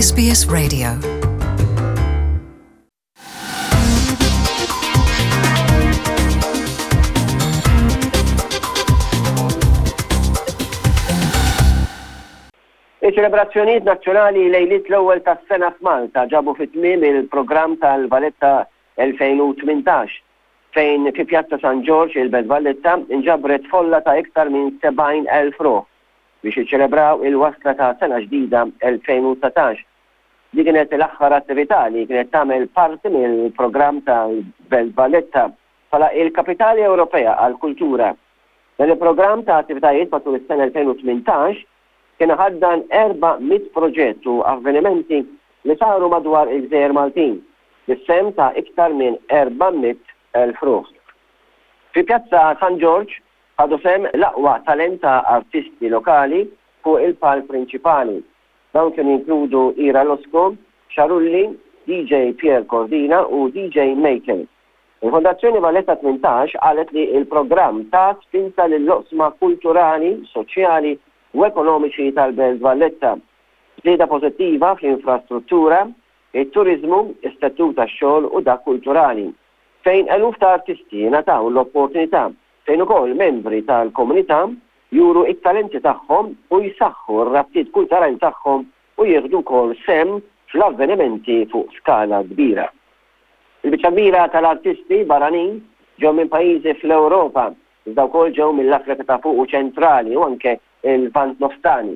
SBS Radio. Il-ċelebrazzjonijiet nazzjonali lejliet l-ewwel tas-sena f'Malta ġabu fit-tmiem il-programm tal-Valletta 2018 fejn fi Pjazza San George il-Belt Valletta inġabret folla ta' iktar minn 70,000 ruħ biex iċċelebraw il-wasla ta' sena ġdida 2019. Di kienet l-aħħar attività li kienet tagħmel parti mill-programm tal-Belt Valletta bħala il-Kapitali Ewropea għall-Kultura. Dan il-programm ta' attivitajiet matul is-sena 2018 kien ħaddan 400 proġett u avvenimenti li saru madwar il-Gżejjer Maltin bis-sem ta' iktar minn 400,000 ruħ. Fi Pjazza San George ħadu sem l-aqwa talenta artisti lokali fuq il-palk prinċipali. Dawn kienu jinkludu Ira Losco, Xarulli, DJ Pierre Cordina u DJ Maker. Il-Fondazzjoni Valletta 18 qalet li il-programm ta' spinta lill-oqsma kulturali, soċjali u ekonomiċi tal-Belt Valletta. Żieda pożittiva fl-infrastruttura, il-turizmu, is-settur tax-xogħol u dak kulturali. Fejn eluf ta' artisti nataw l-opportunità fejn ukoll membri tal-komunità juru it-talenti tagħhom u jsaħħu r-rabtiet kulturali tagħhom u jieħdu wkoll sem fl-avvenimenti fuq skala kbira. Il-biċċa kbira tal-artisti barranin ġew minn pajjiżi fl-Ewropa, iżda wkoll ġew mill-Afrika ta' fuq u ċentrali u anke il-Vant Nofstani.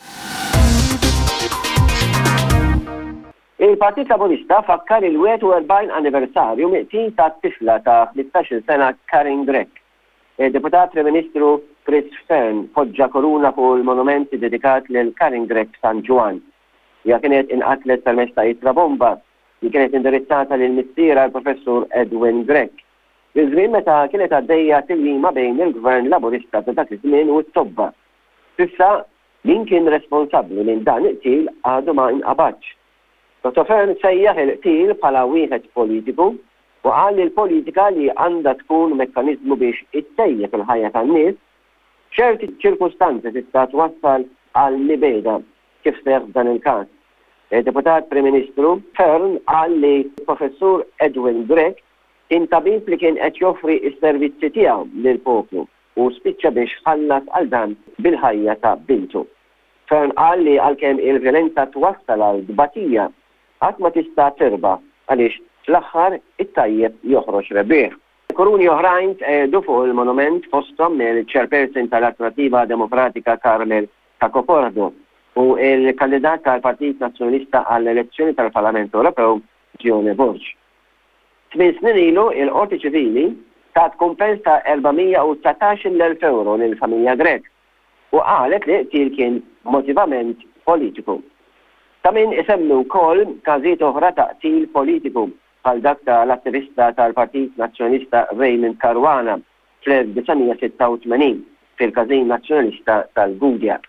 Il-Partit Laburista fakkar il-41 anniversarju miqtin ta' tifla ta' 15 sena Karen Grek. Il-Deputat Prim-Ministru Chris Fearn poġġa koruna fuq il-monumenti dedikat lil Karen Grek San Juan. Ja kienet inqatlet permezz ta' itra bomba li kienet indirizzata lil missiera l-Professur Edwin Grek. Iż-żmien meta kienet għaddejja tilwima bejn il-Gvern Laburista ta' dak iż-żmien u t-tobba. Issa min kien responsabbli minn dan il-qtil għadu ma inqabadx. Dr. Fearn sejjaħ il-qtil bħala wieħed politiku u qal li l-politika li għandha tkun mekkaniżmu biex ittejjeb il-ħajja tan-nies, ċerti ċirkustanzi tista' twassal għal mibeda kif seħħ dan il-każ. Il-Deputat Prim-Ministru Fearn qal li l-Professur Edwin Grek kien tabib li kien qed joffri s-servizzi tiegħu lill-poplu u spiċċa biex ħallas għal dan bil-ħajja ta' bintu. Fearn qal li għalkemm il-vjolenza twassal għal dbatija qatt ma tista' terba għaliex fl-aħħar it-tajjeb joħroġ rebbieħ. Koruni oħrajn tqegħdu fuq il-monument fosthom il-Chairperson tal-Alternattiva Demokratika Carmel Cacopordo u il-kandidat tal-Partit Nazzjonalista għall-elezzjoni tal-Parlament Ewropew Gione Borg. 8 snin ilu il-Qorti Ċivili tat kumpens ta' 419,000 euro lill-familja Grek u qalet li qtil kien motivament politiku. Ta' min isemmu wkoll każijiet oħra ta' qtil politiku bħal dak tal-attivista tal-Partit Nazzjonalista Raymond Caruana fl-1986 fil-każin nazzjonalista tal-Gudja.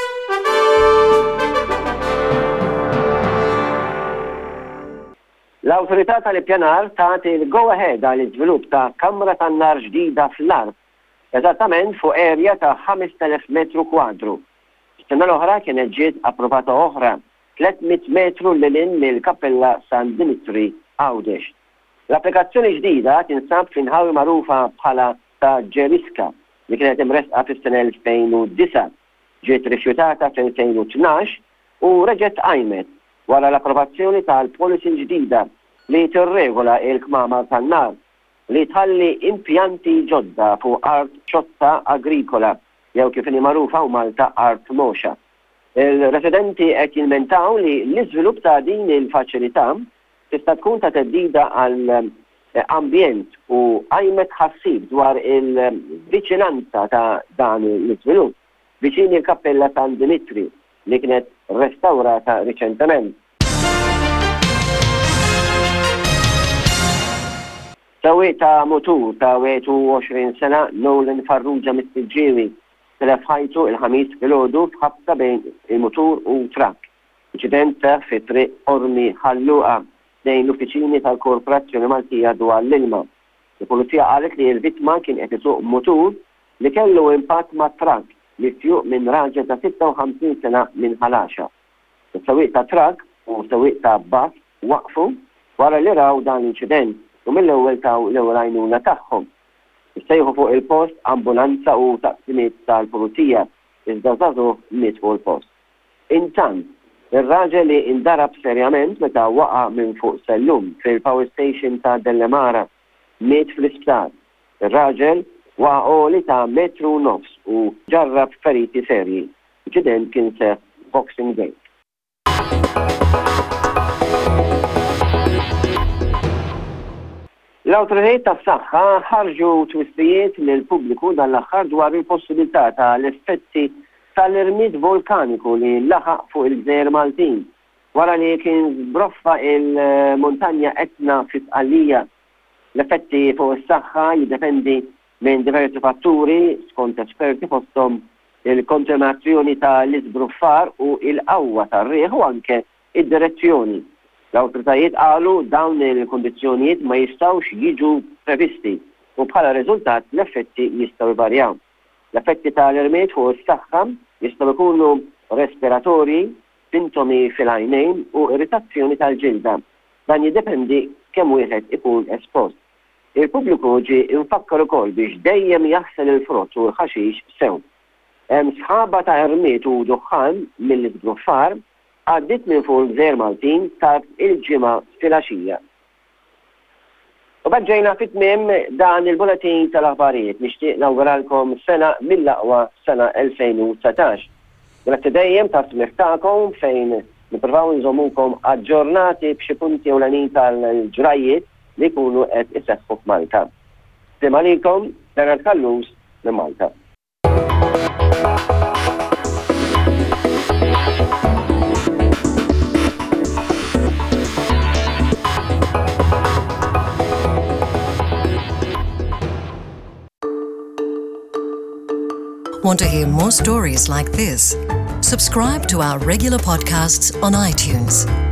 L-Awtorità tal-Ippjanar tagħti l-go-ahead għal iżvilupp ta' kamra tan-nar ġdida fl-Art, eżattament fuq erja ta' 5,000 metru kwadru. Is-sena l-oħra kienet ġiet approvata oħra 300 metru lilin mill-Kappella San Dimitri Għawdex. L-applikazzjoni ġdida tinsab f'inħawi magħrufa bħala ta' Ġeriska li kienet imresqa fis-sena 2009, ġiet rifjutata fl-2012 u reġgħet qajmet wara l-approvazzjoni tal-policy ġdida li tirregola il-kmamar tan-nar li tħalli impjanti ġodda fuq art xotta agrikola jew kif inhi magħrufa u Malta art moxa. Il-residenti qed jilmentaw li l-iżvilupp ta' din il-faċilità tista' tkun ta' teddida għal ambjent u qajmet ħassib dwar il-viċinanza ta' dan l-iżvilupp viċin il-Kappella San Dimitri li kienet restawrata riċentement. Sewwieq ta' mutur ta' 21 sena Nolan Farrugia Mistiġġiewi telef ħajtu il-ħamis filgħodu f'ħabta bejn il-mutur u trakk. Inċident fi triq Ormi Ħalluqa lejn l-uffiċini tal-Korporazzjoni Maltija dwar l-ilma. Il-Pulizija qalet li l-vittma kien qed isuq mutur li kellu impatt ma' trakk li fjuq minn raġel ta' 56 sena minn Ħalaxa. Is-sewwieq ta' trakk u sewwieq ta' bass waqfu wara li raw dan l-inċident u mill-ewwel taw l-ewwel għajnuna tagħhom. Issejħu fuq il-post ambulanza u taqsimiet tal-pulizija iżda żagħżugħ miet fuq il-post. Intant, ir-raġel li indarab serjament meta waqa' minn fuq sellum fil-power station ta' Dellemara miet fl-isptar. Ir-raġel waqa' għoli ta' 1.5 metru u ġarrab feriti serji. Inċident kien seħħ Boxing Day. L-awtoritajiet tas-saħħa ħarġu twissijiet lill-pubbliku dan l-aħħar dwar il-possibilità tal-effetti tal-irmid volkaniku li laħaq fuq il-Gżejjer Maltin wara li kien broffa il-montanja Etna fi Tqallija. L-effetti fuq is-saħħa jiddependi minn diversi fatturi skont esperti fosthom il-kontinuazzjoni tal-iżbruffar u il-qawwa tar-riħ u anke id-direzzjoni. L-awtoritajiet qalu dawn il-kondizzjonijiet ma jistgħux jiġu previsti u bħala riżultat l-effetti jistgħu jvarjaw. L-effetti tal-irmiet fuq is-saħħa jistgħu jkunu respiratorji, sintomi fil-għajnejn u irritazzjoni tal-ġilda. Dan jiddependi kemm wieħed ikun espost. Il-pubbliku ġie infakkar ukoll biex dejjem jaħsel il-frott u l-ħaxix sew. Hemm sħaba ta' irmiet u duħħan mill-iżbruffar għaddit minn fuq il-Gżejjer Maltin ta' il-ġimgħa filgħaxija. U bħadġejna fit-tmiem dan il-buletin tal-aħbarijiet nixtieq nawguralkom sena mill-aqwa sena 2019. Grazzi dejjem ta' smih tagħkom fejn nippruvaw nżommukom aġġornati b'xi punti ewlenin tal-ġrajiet li jkunu qed iseħħu f'Malta. Siem għalikom, Bernard Kallus minn Malta. Want to hear more stories like this? Subscribe to our regular podcasts on iTunes.